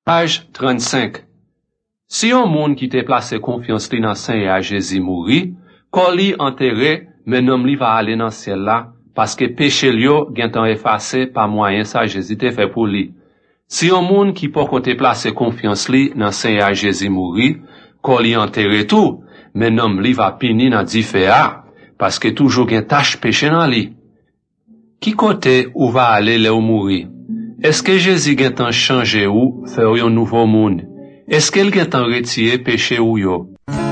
Page 35. Si yon moun qui te place confiance li nan Seigneur à Jésus mouri, kon li enterré, men nom li va aller dans ciel là, parce que péché li yo gen tan effacé par moyen ça Jésus te fait pour li. Si yon moun qui pas te place confiance li nan Seigneur à Jésus mouri, kon li enterré tout, men nom li va pini nan di féa, parce que toujours gen tache péché nan li. Qui côté ou va aller le ou mouri? Est-ce que Jésus gen tan changer ou faire un nouveau monde? Est-ce qu'il gen tan retirer péché ou yo?